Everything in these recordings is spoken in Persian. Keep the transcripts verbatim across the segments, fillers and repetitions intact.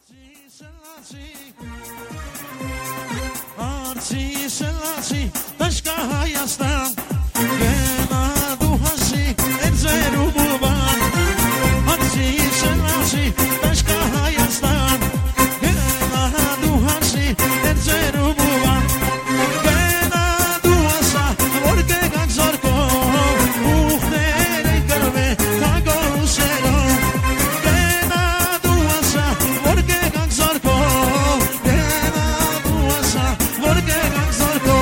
Arci Selassie, Tashka Hayastan, Gena Duhasi, Edzeru Buban. Arci Selassie, Tashka Hayastan, Gena Duhasi, Edzeru Buban. Gena Duhasa, Orge Ganzorko, Uchtere Karve, Kago Sero. Gena Duhasa, Orge Ganzorko, Gena Duhasa, Orge Ganzorko.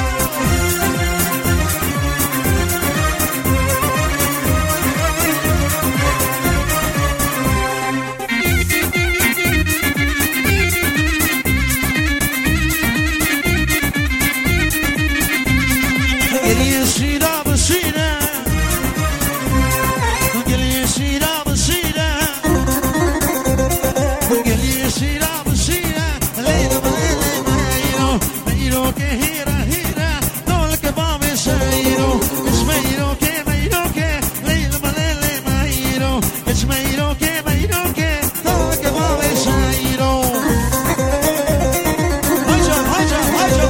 Geliyor şira basira, geliyor şira basira, geliyor şira basira. Leyla leyla leyla, leyla ke hira hira, dol ke bame shayro, es meiro ke meiro ke, leyla leyla leyla, es meiro ke meiro ke, dol ke bame shayro. Hayca hayca hayca.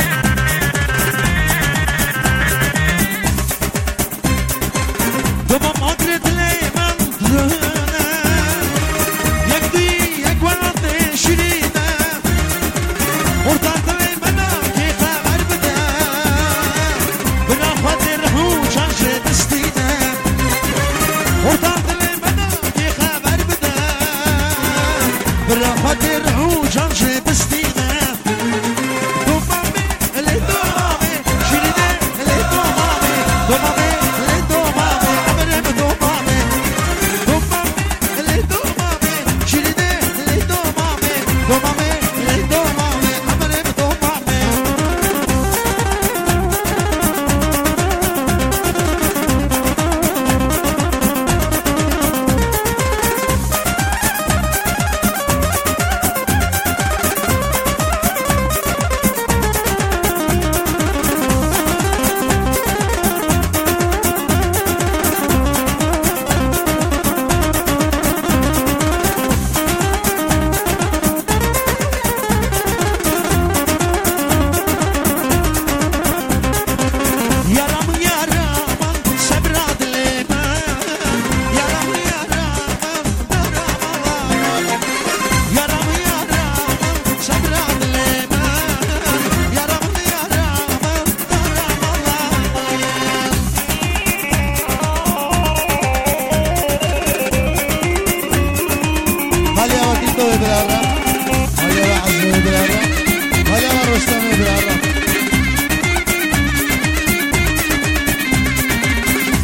Come on.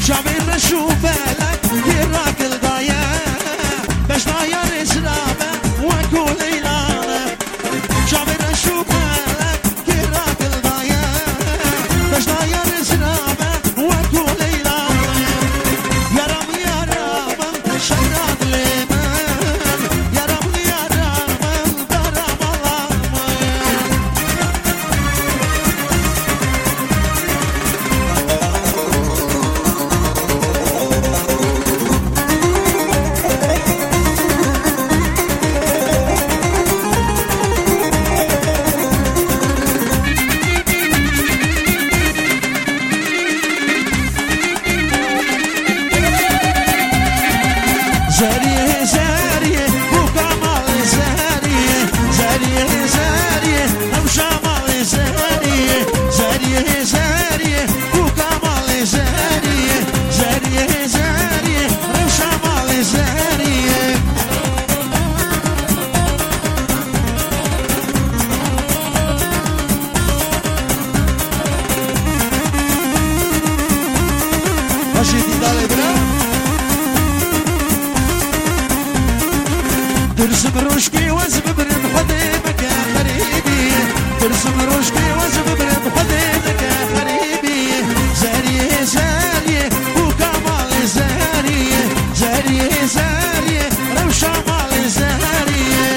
جابر شو بالك يراك الضايع باش ضايع رزرابة وكو ليلانة جابر شو بالك يراك الضايع باش ضايع رزرابة وكو ليلانة يا رب يا رب شراد لمن يا رب يا رب ضرب الله زاريه زاريه وكمال زاريه زاريه زاريه وشمال زاريه زاريه زاريه وكمال زاريه زاريه زاريه وشمال زاريه ماشي دي دالي ترسم روشكي وزببر بحضيبك يا خريبي ترسم روشكي وزببر بحضيبك يا خريبي زاريه زاريه وكمال زاريه زاريه زاريه روشة مال زاريه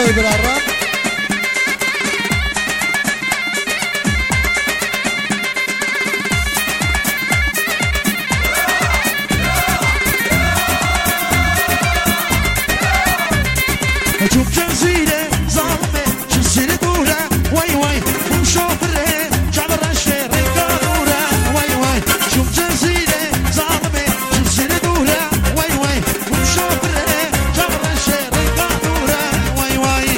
برای برارم چوب جزیره ظالمه جزیره دوره وای وای اون شوفره جبرش رنگا دوره وای وای چوب جزیره ظالمه جزیره دوره وای وای اون شوفره جبرش رنگا دوره وای وای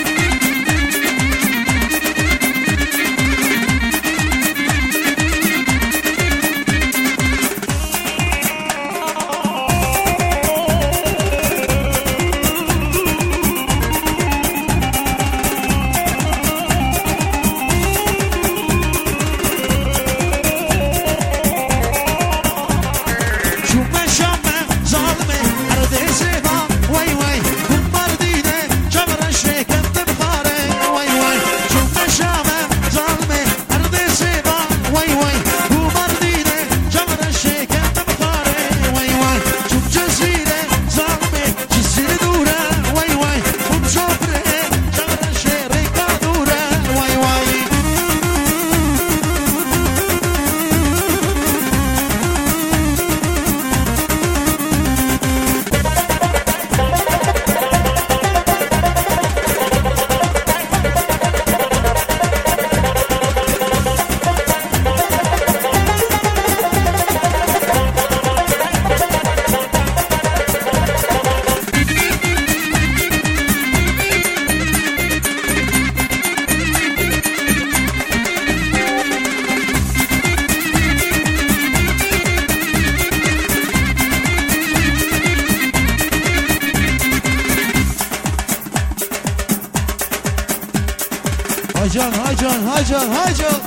Hacan, hacan, hacan, hacan.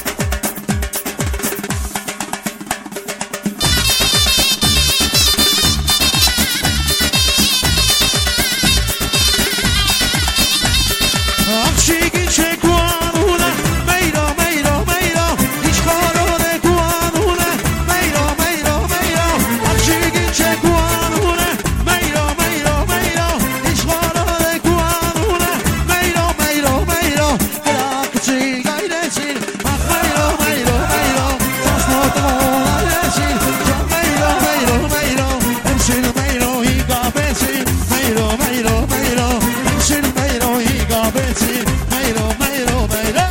Akşi çek kuanuna, meyro meyro meyro, hiç karone kuanuna, meyro meyro meyro. Akşi çek kuanuna, meyro meyro meyro, hiç karone kuanuna, meyro meyro meyro. Bırakçı gayresin, ah meyro meyro meyro, tasnota gayresin, can meyro meyro meyro, emsin meyro higabesin, meyro meyro meyro, emsin meyro higabesin. Meyro, meyro, meyro.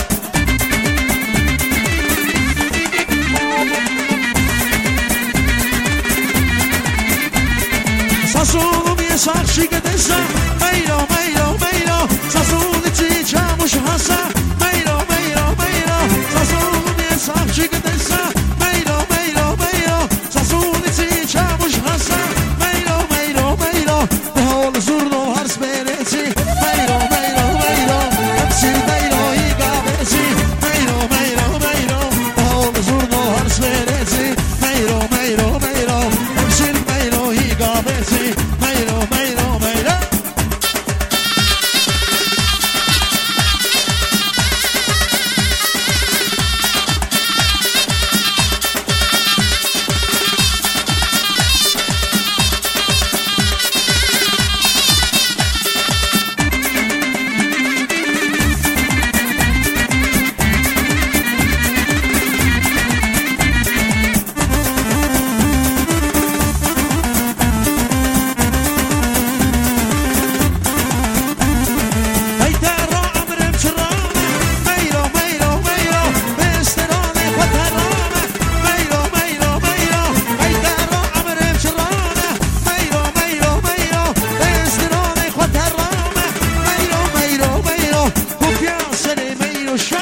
Sasunu mi sakshi gedesa, meyro, meyro, meyro. Sasunu ti chamush hasa, meyro, meyro, meyro. Sasunu mi sakshi gedesa, meyro, meyro, meyro. Sasunu ti chamush hasa, meyro, meyro, meyro. Behol zurdo hars bereti, meyro, meyro, meyro. Hepsi meyro higabeti, meyro, meyro, meyro. Behol zurdo hars bereti, meyro, meyro, meyro. Hepsi meyro higabeti, meyro, meyro, meyro.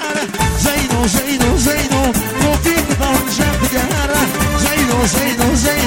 Zeyno, Zeyno, Zeyno, Zeyno, Zeyno, Zeyno,